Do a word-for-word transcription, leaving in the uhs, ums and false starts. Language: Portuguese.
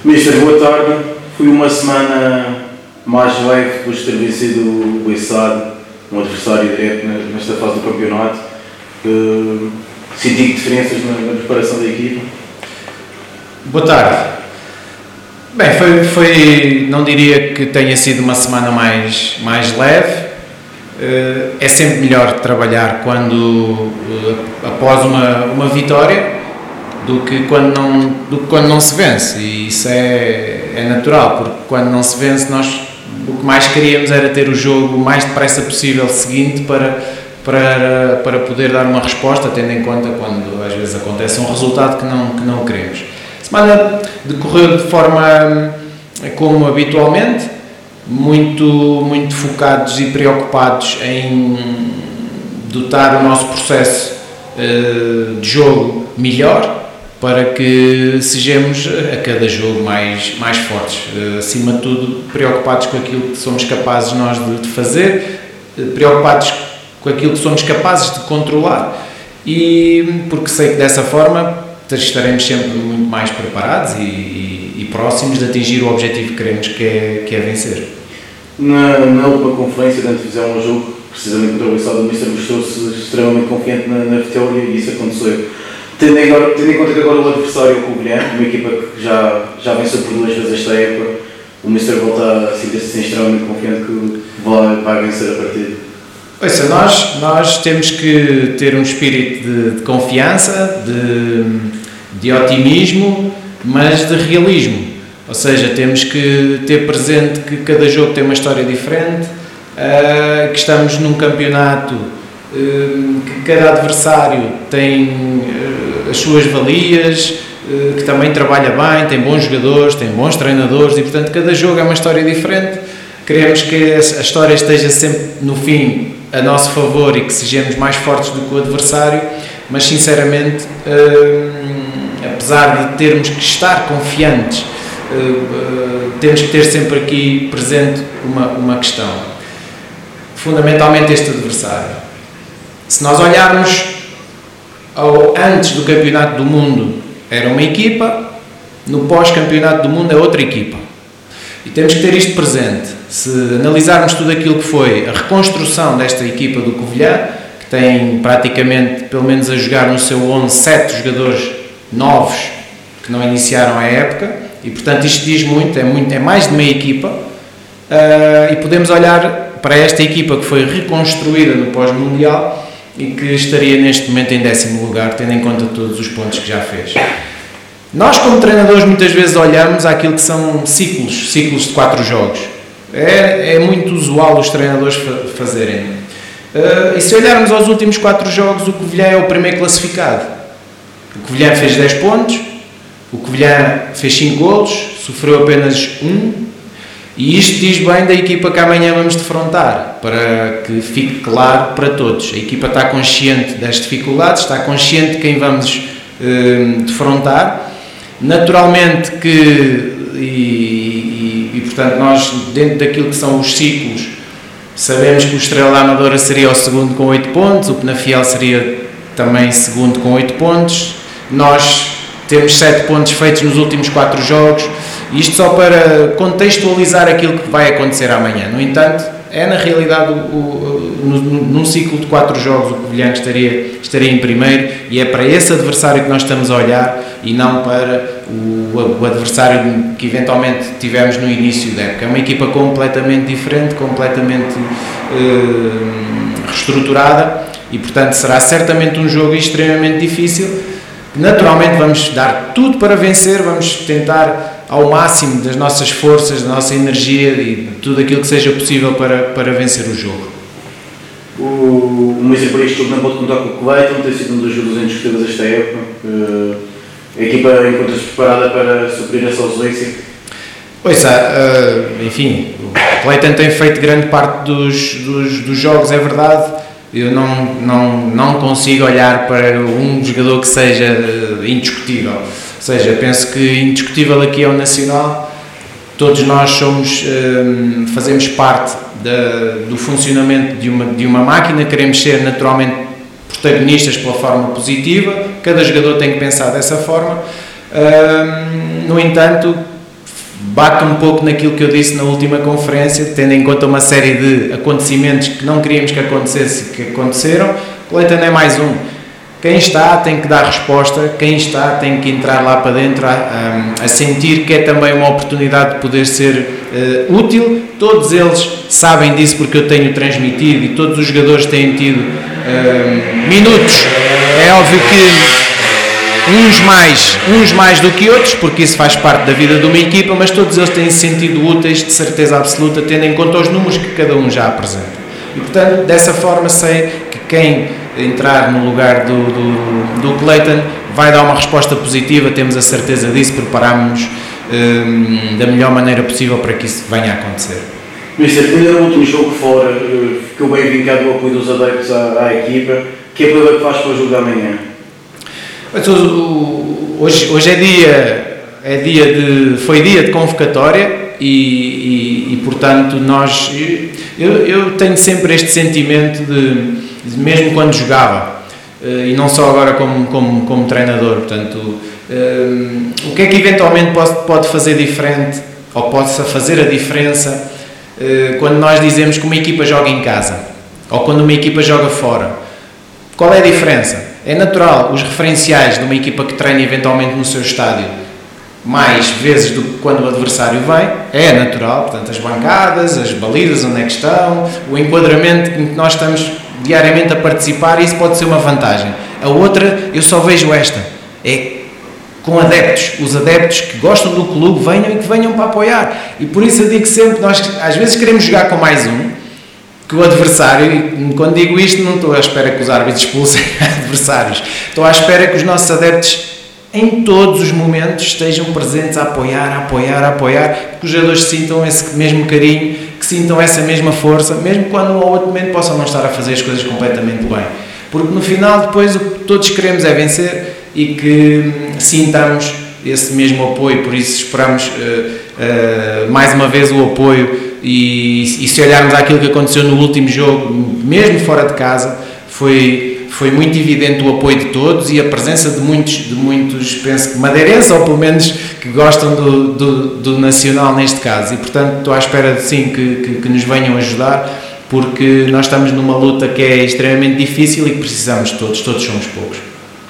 Mister, boa tarde. Foi uma semana mais leve depois de ter vencido o Boissade, um adversário direto nesta fase do campeonato. Uh, senti diferenças na, na preparação da equipa? Boa tarde. Bem, foi, foi, não diria que tenha sido uma semana mais, mais leve. Uh, é sempre melhor trabalhar quando, uh, após uma, uma vitória, do que quando não, do que quando não se vence, e isso é, é natural, porque quando não se vence nós o que mais queríamos era ter o jogo o mais depressa possível seguinte para, para, para poder dar uma resposta, tendo em conta quando às vezes acontece um resultado que não, que não queremos. A semana decorreu de forma como habitualmente, muito, muito focados e preocupados em dotar o nosso processo uh, de jogo melhor, para que sejamos a cada jogo mais, mais fortes, acima de tudo preocupados com aquilo que somos capazes nós de, de fazer, preocupados com aquilo que somos capazes de controlar, e porque sei que dessa forma estaremos sempre muito mais preparados e, e, e próximos de atingir o objetivo que queremos, que é, que é vencer. Na, na última conferência de antevisão ao jogo, precisamente contra o Boissade, o Mister mostrou-se extremamente confiante na, na vitória, e isso aconteceu. Tendo, agora, tendo em conta que agora o adversário é o Covilhã, uma equipa que já, já venceu por duas vezes esta época, o Mister volta a sentir-se extremamente confiante que vai, vai vencer a partida. Ouça, nós, nós temos que ter um espírito de, de confiança, de, de otimismo, mas de realismo. Ou seja, temos que ter presente que cada jogo tem uma história diferente, uh, que estamos num campeonato uh, que cada adversário tem uh, as suas valias, que também trabalha bem, tem bons jogadores, tem bons treinadores, e portanto cada jogo é uma história diferente. Queremos que a história esteja sempre no fim a nosso favor e que sejamos mais fortes do que o adversário, mas sinceramente, uh, apesar de termos que estar confiantes, uh, uh, temos que ter sempre aqui presente uma, uma questão, fundamentalmente este adversário. Se nós olharmos Ao, antes do Campeonato do Mundo era uma equipa, no pós-Campeonato do Mundo é outra equipa, e temos que ter isto presente. Se analisarmos tudo aquilo que foi a reconstrução desta equipa do Covilhã, que tem praticamente, pelo menos a jogar no seu onze, sete jogadores novos que não iniciaram a época, e portanto isto diz muito, é, muito, é mais de meia equipa, uh, e podemos olhar para esta equipa que foi reconstruída no pós-mundial e que estaria neste momento em décimo lugar, tendo em conta todos os pontos que já fez. Nós, como treinadores, muitas vezes olhamos àquilo que são ciclos, ciclos de quatro jogos. É, é muito usual os treinadores fa- fazerem. Uh, e se olharmos aos últimos quatro jogos, o Covilhã é o primeiro classificado. O Covilhã fez dez pontos, o Covilhã fez cinco golos, sofreu apenas um, e isto diz bem da equipa que amanhã vamos defrontar, para que fique claro para todos. A equipa está consciente das dificuldades, está consciente de quem vamos uh, defrontar. Naturalmente que, e, e, e portanto nós, dentro daquilo que são os ciclos, sabemos que o Estrela da Amadora seria o segundo com oito pontos, o Penafiel seria também segundo com oito pontos. Nós temos sete pontos feitos nos últimos quatro jogos, isto só para contextualizar aquilo que vai acontecer amanhã. No entanto, é na realidade, o, o, o, num ciclo de quatro jogos, o Covilhã estaria, estaria em primeiro, e é para esse adversário que nós estamos a olhar, e não para o, o adversário que eventualmente tivemos no início da época. É uma equipa completamente diferente, completamente eh, reestruturada, e portanto será certamente um jogo extremamente difícil. Naturalmente vamos dar tudo para vencer, vamos tentar ao máximo das nossas forças, da nossa energia e tudo aquilo que seja possível para, para vencer o jogo. O, o Mister para este jogo não pode contar com o Clayton, tem sido um dos jogadores indiscutíveis desta época. Uh, a equipa encontra-se preparada para suprir essa ausência? Pois é, uh, enfim, o Clayton tem feito grande parte dos, dos, dos jogos, é verdade. Eu não, não, não consigo olhar para um jogador que seja uh, indiscutível. Ou seja, penso que indiscutível aqui é o Nacional. Todos nós somos, um, fazemos parte da, do funcionamento de uma, de uma máquina, queremos ser naturalmente protagonistas pela forma positiva, cada jogador tem que pensar dessa forma. Um, no entanto, bate um pouco naquilo que eu disse na última conferência, tendo em conta uma série de acontecimentos que não queríamos que acontecesse e que aconteceram. Clayton é mais um. Quem está tem que dar resposta, quem está tem que entrar lá para dentro a, a, a sentir que é também uma oportunidade de poder ser uh, útil. Todos eles sabem disso porque eu tenho transmitido e todos os jogadores têm tido uh, minutos. É óbvio que uns mais, uns mais do que outros, porque isso faz parte da vida de uma equipa, mas todos eles têm se sentido úteis, de certeza absoluta, tendo em conta os números que cada um já apresenta. E, portanto, dessa forma sei que quem entrar no lugar do, do, do Clayton vai dar uma resposta positiva, temos a certeza disso, preparámos-nos hum, da melhor maneira possível para que isso venha a acontecer. Mister, ainda no último jogo fora, ficou bem vincado o apoio dos adeptos à, à equipa. Que apelo é que faz para o jogo da manhã? Hoje, hoje é dia, é dia de, foi dia de convocatória e, e, e portanto nós, eu, eu tenho sempre este sentimento de, de mesmo quando jogava e não só agora como, como, como treinador, portanto um, o que é que eventualmente pode, pode fazer diferente ou possa fazer a diferença uh, quando nós dizemos que uma equipa joga em casa ou quando uma equipa joga fora? Qual é a diferença? É natural, os referenciais de uma equipa que treina eventualmente no seu estádio mais vezes do que quando o adversário vem, é natural, portanto as bancadas, as balizas onde é que estão, o enquadramento em que nós estamos diariamente a participar, isso pode ser uma vantagem. A outra, eu só vejo esta, é com adeptos, os adeptos que gostam do clube venham e que venham para apoiar, e por isso eu digo sempre, nós às vezes queremos jogar com mais um que o adversário, e quando digo isto não estou à espera que os árbitros expulsem adversários, estou à espera que os nossos adeptos em todos os momentos estejam presentes a apoiar, a apoiar, a apoiar, que os jogadores sintam esse mesmo carinho, que sintam essa mesma força, mesmo quando num ou outro momento possam não estar a fazer as coisas completamente bem, porque no final depois o que todos queremos é vencer e que sintamos esse mesmo apoio, por isso esperamos uh, uh, mais uma vez o apoio. E, e se olharmos àquilo que aconteceu no último jogo, mesmo fora de casa, foi, foi muito evidente o apoio de todos e a presença de muitos, de muitos penso que madeirenses, ou pelo menos que gostam do, do, do Nacional neste caso, e portanto estou à espera de sim que, que, que nos venham ajudar, porque nós estamos numa luta que é extremamente difícil e que precisamos de todos, todos somos poucos.